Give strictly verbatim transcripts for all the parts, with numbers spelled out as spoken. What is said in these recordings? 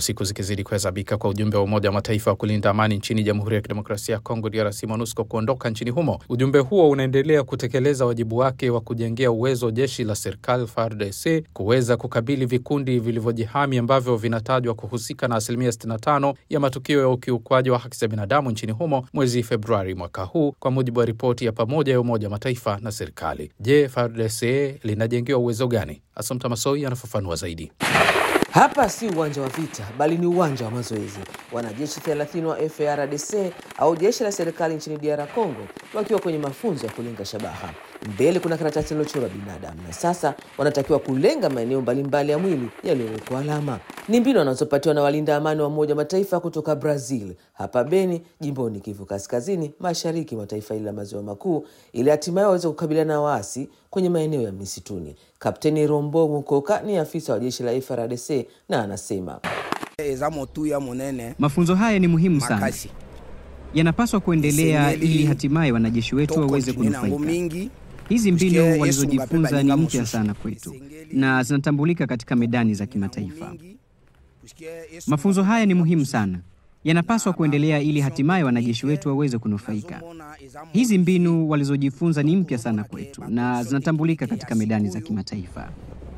siku zikizidi kuhesabika kwa ujumbe wa Umoja wa Mataifa wa kulinda amani nchini Jamhuri ya Kidemokrasia ya Kongo D R C MONUSCO kuondoka nchini humo, ujumbe huo unaendelea kutekeleza wajibu wake wa kujengea uwezo jeshi la serikali F A R D C kuweza kukabili vikundi vilivyojihami ambavyo vinatajwa kuhusika na asilimia sitini na tano ya matukio ya ukiukwaji wa haki za binadamu nchini humo mwezi Februari mwaka huu, kwa mujibu wa ripoti ya pamoja ya Umoja wa Mataifa na serikali. Je, F A R D C linajengewa uwezo gani? Assumpta Massoi anafafanua zaidi. Hapa si uwanja wa vita, bali ni uwanja wa mazoezi. Wanajeshi thelathini wa F A R D C au jeshi la serikali nchini D R Congo wakiwa kwenye mafunzo ya kulenga shabaha. Mbele kuna karatasi iliyochorwa binadamu, na sasa wanatakiwa kulenga maeneo mbalimbali ya mwili yaliyowekwa alama. Ni mbinu wanazopatiwa na walinda amani wa Umoja wa Mataifa kutoka Brazil, hapa Beni, jimboni Kivu Kaskazini, mashariki mwa taifa hili la Maziwa Makuu, ili hatimaye waweze kukabiliana na waasi kwenye maeneo ya misituni. Kapteni Rombo Mukoka ni afisa wa jeshi la F A R D C na anasema, mafunzo haya ni muhimu sana. Yanapaswa kuendelea ili hatimaye wanajeshi wetu waweze kunufaika. Hizi mbinu walizojifunza ni mpya sana kwetu na zinatambulika katika medani za kimataifa. Mafunzo haya ni muhimu sana. Yanapaswa kuendelea ili hatimaye wanajeshi wetu waweze kunufaika. Hizi mbinu walizojifunza ni mpya sana kwetu na zinatambulika katika medani za kimataifa.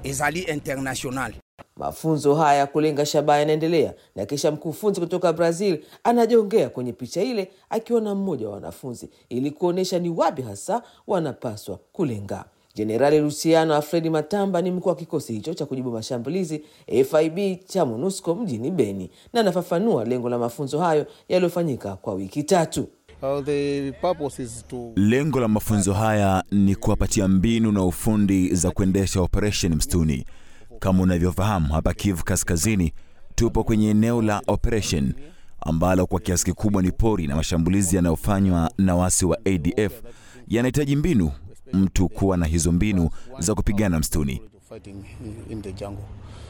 Mafunzo haya kulenga shabaha yanaendelea, na kisha mkufunzi kutoka Brazil anajongea kwenye picha ile akiwa na mmoja wa wanafunzi ili kuonesha ni wapi hasa wanapaswa kulenga. Jenerali Luciano Alfredi Matamba ni mkuu wa kikosi hicho cha kujibu mashambulizi F I B cha MONUSCO mjini Beni, na anafafanua lengo la mafunzo hayo yaliyofanyika kwa wiki tatu. Uh, the purpose is to... Lengo la mafunzo haya ni kuwapatia mbinu na ufundi za kuendesha operation msituni. Kama unavyofahamu, hapa Kivu Kaskazini tupo kwenye eneo la operation ambalo kwa kiasi kikubwa ni pori, na mashambulizi yanayofanywa na wasi wa A D F yanahitaji mbinu, mtu kuwa na hizo mbinu za kupigana msituni.